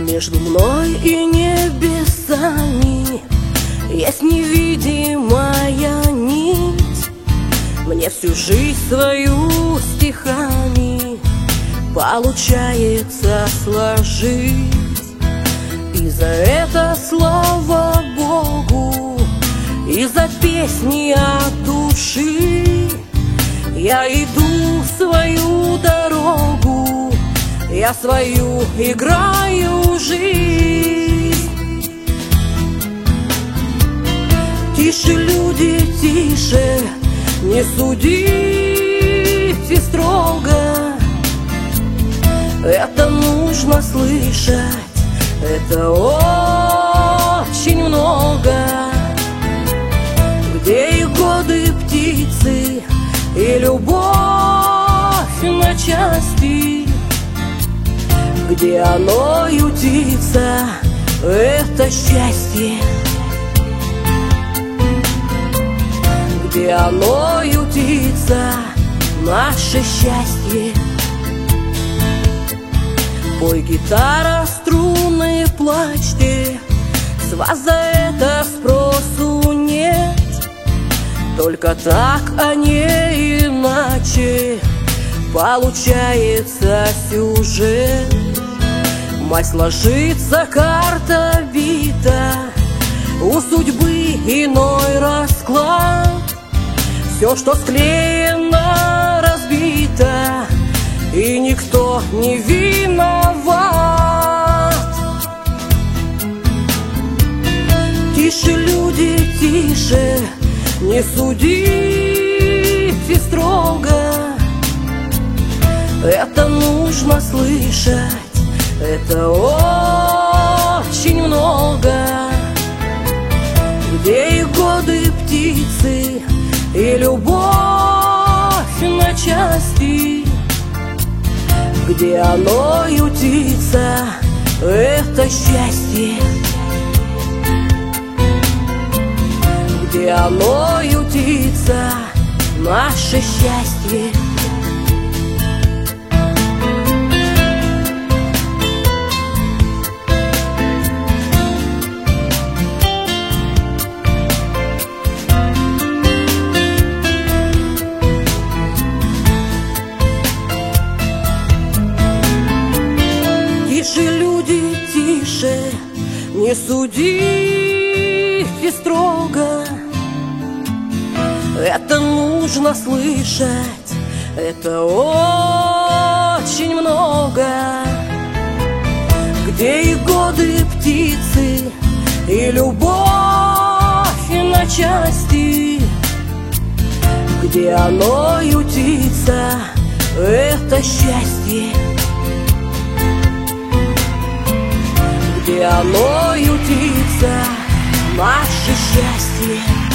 Между мной и небесами есть невидимая нить. Мне всю жизнь свою стихами получается сложить. И за это слава Богу, и за песни от души я иду свою дорогу, я свою играю жизнь. Тише, люди, тише, не судите строго. Это нужно слышать, это очень много. Где и годы птицы, и любовь на части, где оно ютится, это счастье. Где оно ютится, наше счастье. Пой, гитара, струны, плачьте, с вас за это спросу нет. Только так, а не иначе, получается сюжет. Мать, сложится карта бита, у судьбы иной расклад. Все, что склеено, разбито, и никто не виноват. Тише, люди, тише, не судите строго. Это нужно слышать, это очень много. Где и годы птицы, и любовь на части, где оно ютится, это счастье. Где оно ютится, наше счастье. Тише, люди, тише, не судите строго. Это нужно слышать, это очень много. Где и годы птицы, и любовь на части, где оно ютится, это счастье. Где оно ютится, наше счастье.